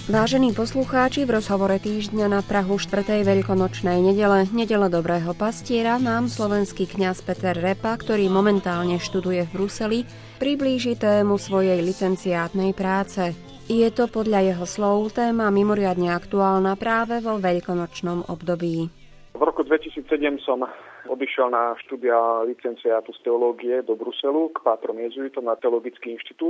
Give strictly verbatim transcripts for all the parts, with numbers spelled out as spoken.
Vážení poslucháči, v rozhovore týždňa na prahu štvrtej veľkonočnej nedele, nedele Dobrého pastiera, nám slovenský kňaz Peter Repa, ktorý momentálne študuje v Bruseli, priblíži tému svojej licenciátnej práce. Je to podľa jeho slov téma mimoriadne aktuálna práve vo veľkonočnom období. V roku dvetisícsedem som odišiel na štúdia licenciátu z teológie do Bruselu k pátrom jezuitom na Teologický inštitút,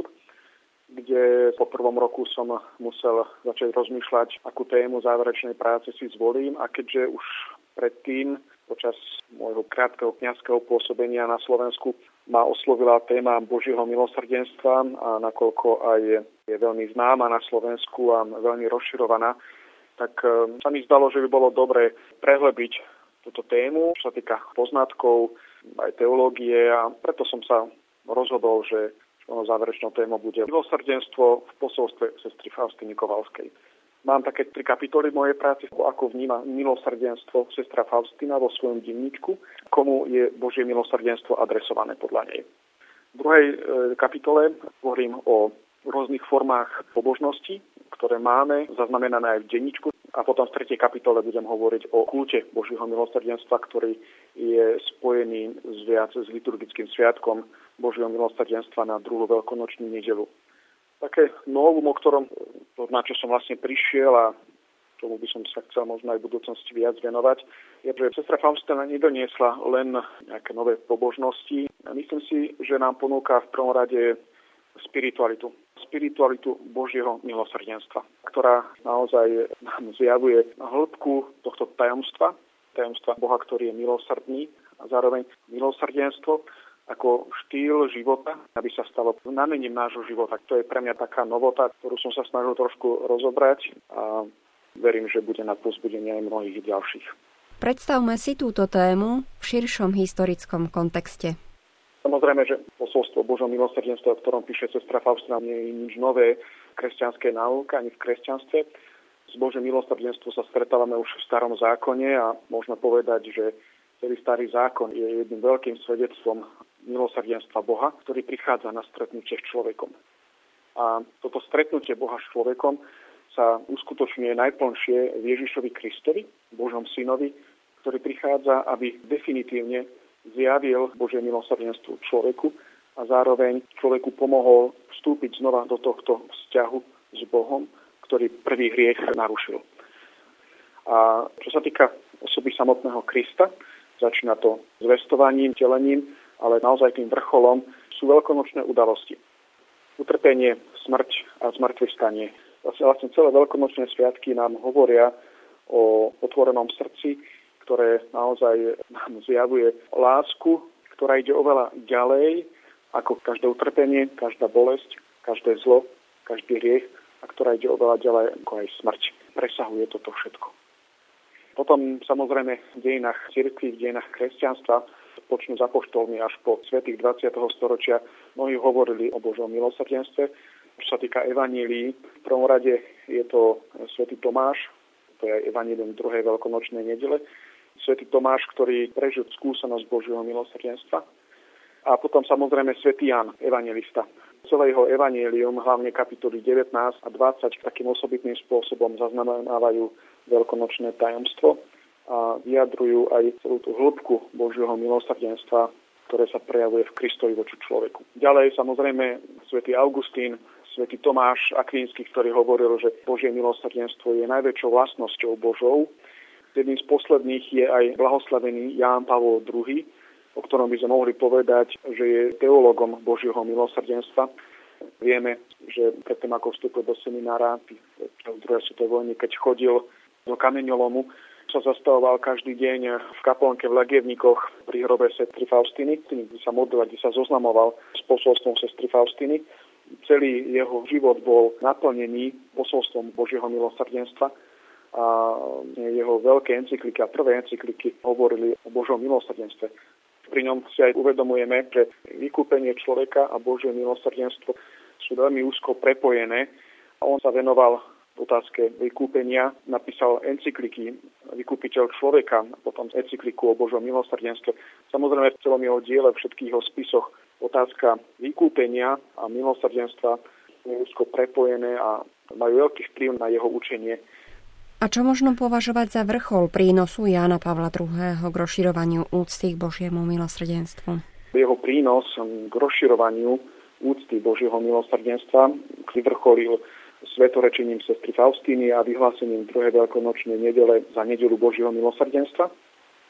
kde po prvom roku som musel začať rozmýšľať, akú tému záverečnej práce si zvolím. A keďže už predtým, počas môjho krátkeho kňazského pôsobenia na Slovensku, ma oslovila téma Božieho milosrdenstva a nakoľko aj je veľmi známa na Slovensku a veľmi rozširovaná, tak sa mi zdalo, že by bolo dobre prehlbiť túto tému, čo sa týka poznatkov, aj teológie, a preto som sa rozhodol, že záverečnou témou bude milosrdenstvo v posolstve sestry Faustiny Kovalskej. Mám také tri kapitoly v mojej práci, ako vníma milosrdenstvo sestra Faustina vo svojom denníčku, komu je Božie milosrdenstvo adresované podľa nej. V druhej kapitole hovorím o rôznych formách pobožnosti, ktoré máme zaznamenané aj v denníčku. A potom v tretej kapitole budem hovoriť o kulte Božieho milosrdenstva, ktorý je spojený s viac s liturgickým sviatkom Božieho milosrdenstva na druhú veľkonočnú nedeľu. Také novum, o ktorom, na čo som vlastne prišiel a čomu by som sa chcel možno aj v budúcnosti viac venovať, je, že sestra Faustina nedoniesla len nejaké nové pobožnosti. Myslím si, že nám ponúka v prvom rade spiritualitu. Spiritualitu Božieho milosrdenstva, ktorá naozaj nám zjavuje hĺbku tohto tajomstva, tajomstva Boha, ktorý je milosrdný, a zároveň milosrdenstvo ako štýl života, aby sa stalo znamením nášho života. To je pre mňa taká novota, ktorú som sa snažil trošku rozobrať a verím, že bude na povzbudenie aj mnohých ďalších. Predstavme si túto tému v širšom historickom kontexte. Samozrejme, že posolstvo Božieho milosrdenstva, o ktorom píše sestra Faustina, nie je nič nové v kresťanskej náuke ani v kresťanstve. S Božím milosrdenstvom sa stretávame už v starom zákone a môžeme povedať, že celý starý zákon je jedným veľkým svedectvom milosrdenstva Boha, ktorý prichádza na stretnutie s človekom. A toto stretnutie Boha s človekom sa uskutočňuje najplnšie v Ježišovi Kristovi, Božom synovi, ktorý prichádza, aby definitívne zjavil Božie milosrdenstvo človeku a zároveň človeku pomohol vstúpiť znova do tohto vzťahu s Bohom, ktorý prvý hriech narušil. A čo sa týka osoby samotného Krista, začína to zvestovaním, telením, ale naozaj tým vrcholom sú veľkonočné udalosti. Utrpenie, smrť a zmŕtvychvstanie. Vlastne celé veľkonočné sviatky nám hovoria o otvorenom srdci, ktoré naozaj nám zjavuje lásku, ktorá ide oveľa ďalej ako každé utrpenie, každá bolesť, každé zlo, každý hriech, a ktorá ide oveľa ďalej ako aj smrť. Presahuje toto všetko. Potom samozrejme v dejinách cirkvi, v dejinách kresťanstva, počnú s apoštolmi až po svätých dvadsiateho storočia, mnohí hovorili o Božom milosrdenstve. Čo sa týka evanílií, v prvom rade je to svätý Tomáš, to je evanílium druhej veľkonočnej nedele. Svätý Tomáš, ktorý prežil skúsenosť Božieho milosrdenstva. A potom samozrejme svätý Ján, evanjelista. Celé jeho evanjelium, hlavne kapitoly devätnásť a dvadsať, takým osobitným spôsobom zaznamenávajú veľkonočné tajomstvo a vyjadrujú aj celú tú hĺbku Božieho milosrdenstva, ktoré sa prejavuje v Kristovi voči človeku. Ďalej samozrejme svätý Augustín, svätý Tomáš Akvínsky, ktorý hovoril, že Božie milosrdenstvo je najväčšou vlastnosťou Božou. Jedným z posledných je aj blahoslavený Ján Pavol druhý, o ktorom by sme mohli povedať, že je teológom Božieho milosrdenstva. Vieme, že predtým, ako vstúpil do seminára v druhej svetovej vojne, keď chodil do kameňolomu, sa zastavoval každý deň v kaplnke v Lagievnikoch pri hrobe sestry Faustiny, kde sa modlil, kde sa zoznamoval s posolstvom sestry Faustiny. Celý jeho život bol naplnený posolstvom Božieho milosrdenstva. A jeho veľké encykliky a prvé encykliky hovorili o Božom milosrdenstve. Pri ňom si aj uvedomujeme, že vykúpenie človeka a Božie milosrdenstvo sú veľmi úzko prepojené. A on sa venoval otázke vykúpenia, napísal encykliky Vykúpiteľ človeka, potom encykliku o Božom milosrdenstve. Samozrejme v celom jeho diele, všetkých jeho spisoch otázka vykúpenia a milosrdenstva úzko prepojené a majú veľký vplyv na jeho učenie. A čo možno považovať za vrchol prínosu Jána Pavla druhého. k rozširovaniu úcty k Božiemu milosrdenstvu? Jeho prínos k rozširovaniu úcty Božieho milosrdenstva vyvrcholil svetorečením sestry Faustíny a vyhlásením druhej veľkonočnej nedele za nedeľu Božieho milosrdenstva. E,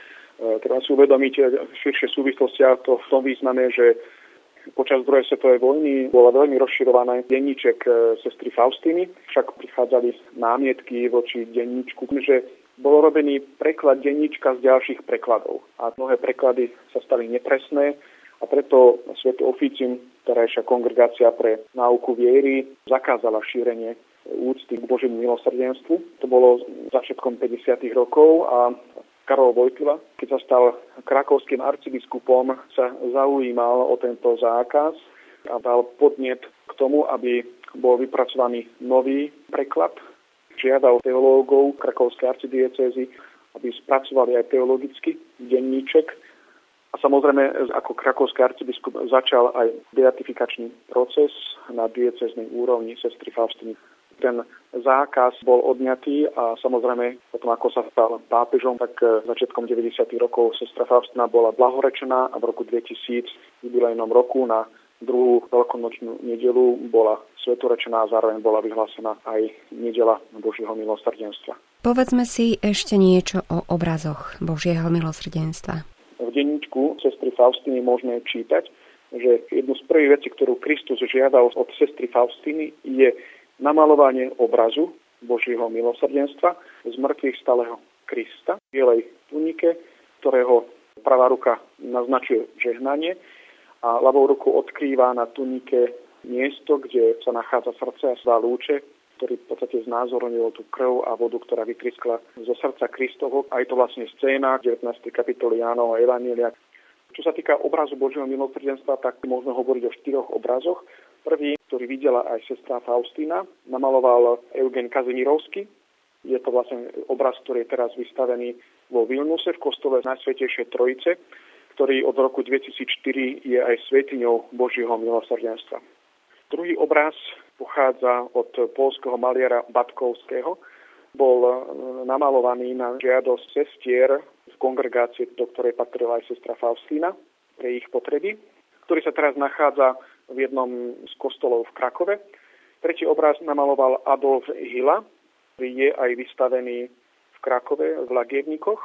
treba si uvedomiť širšie súvislosti a to v tom význame, že počas druhej svetovej vojny bola veľmi rozširovaná denníček sestry Faustíny, však prichádzali námietky voči denníčku, že bol robený preklad denníčka z ďalších prekladov a mnohé preklady sa stali nepresné a preto Sväté oficium, terajšia kongregácia pre náuku viery, zakázala šírenie úcty k Božiemu milosrdenstvu. To bolo začiatkom päťdesiatych rokov a Karol Wojtyla, keď sa stal krakovským arcibiskupom, sa zaujímal o tento zákaz a dal podnet k tomu, aby bol vypracovaný nový preklad. Žiadal teológov krakovskej arcidiecézy, aby spracovali aj teologický denníček. A samozrejme, ako krakovský arcibiskup začal aj beatifikačný proces na diecéznej úrovni sestry Faustiny. Ten zákaz bol odňatý a samozrejme potom, ako sa stal pápežom, tak začiatkom deväťdesiatych rokov sestra Faustina bola blahorečená a v roku dvetisíc, v jubilejnom roku, na druhú veľkonočnú nedelu bola svetorečená a zároveň bola vyhlásená aj nedeľa Božieho milosrdenstva. Povedzme si ešte niečo o obrazoch Božieho milosrdenstva. V denníčku sestry Faustiny môžeme čítať, že jednu z prvých vecí, ktorú Kristus žiadal od sestry Faustiny, je namalovanie obrazu Božieho milosrdenstva z mŕtvych stalého Krista v bielej tunike, ktorého pravá ruka naznačuje žehnanie a ľavou rukou odkrýva na tunike miesto, kde sa nachádza srdce a svá lúče, ktorý v podstate znázornil tú krv a vodu, ktorá vytryskla zo srdca Kristovho. A je to vlastne scéna devätnástej kapitoly Jánovho evanjelia. Čo sa týka obrazu Božieho milosrdenstva, tak môžeme hovoriť o štyroch obrazoch. Prvý, ktorý videla aj sestra Faustína, namaloval Eugen Kazimírovský. Je to vlastne obraz, ktorý je teraz vystavený vo Vilnuse v kostole Najsvätejšej Trojice, ktorý od roku dvetisícštyri je aj svätyňou Božieho milosrdenstva. Druhý obraz pochádza od poľského maliara Batkovského. Bol namalovaný na žiadosť sestier v kongregácii, do ktorej patrila aj sestra Faustína pre ich potreby, ktorý sa teraz nachádza v jednom z kostolov v Krakove. Tretí obraz namaloval Adolf Hilla, ktorý je aj vystavený v Krakove v Lagievnikoch.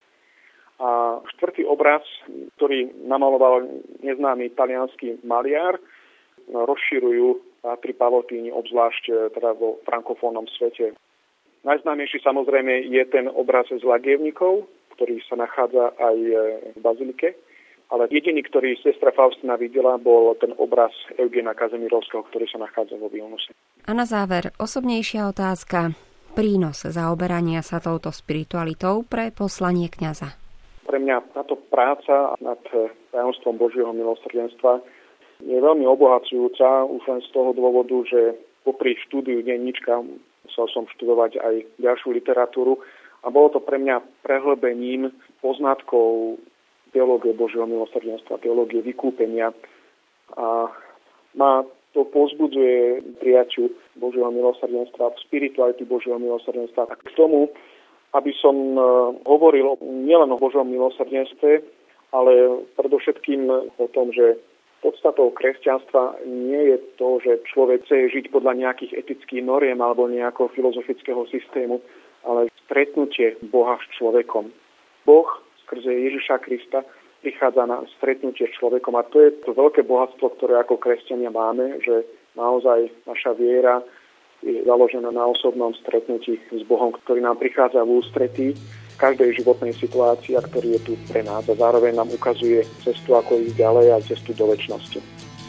A štvrtý obraz, ktorý namaloval neznámy taliansky maliar, rozširujú Pátri Pavotíni, obzvlášť teda vo frankofónnom svete. Najznámejší samozrejme je ten obraz z Lagievnikov, ktorý sa nachádza aj v bazilike. Ale jediný, ktorý sestra Faustina videla, bol ten obraz Eugena Kazimírovského, ktorý sa nachádza vo Vilnuse. A na záver, osobnejšia otázka. Prínos zaoberania sa touto spiritualitou pre poslanie kňaza. Pre mňa táto práca nad tajomstvom Božieho milosrdenstva je veľmi obohacujúca už len z toho dôvodu, že popri štúdiu denníčka musel som študovať aj ďalšiu literatúru a bolo to pre mňa prehlbením poznatkov teológie Božieho milosrdenstva, teológie vykúpenia a ma to povzbudzuje prijaťu Božieho milosrdenstva, spirituality Božieho milosrdenstva. A k tomu, aby som hovoril nielen o Božom milosrdenstve, ale predovšetkým o tom, že podstatou kresťanstva nie je to, že človek chce žiť podľa nejakých etických noriem alebo nejakého filozofického systému, ale stretnutie Boha s človekom. Boh skrze Ježiša Krista prichádza na stretnutie s človekom a to je to veľké bohatstvo, ktoré ako kresťania máme, že naozaj naša viera je založená na osobnom stretnutí s Bohom, ktorý nám prichádza v ústretí v každej životnej situácii a ktorý je tu pre nás a zároveň nám ukazuje cestu, ako ísť ďalej a cestu do večnosti.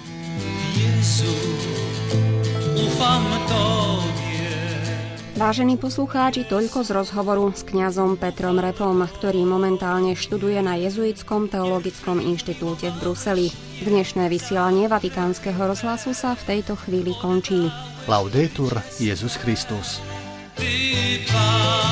Jezu, ufam Tobie. Vážení poslucháči, toľko z rozhovoru s kňazom Petrom Repom, ktorý momentálne študuje na Jezuitskom teologickom inštitúte v Bruseli. Dnešné vysielanie Vatikánskeho rozhlasu sa v tejto chvíli končí. Laudetur Jesus Christus.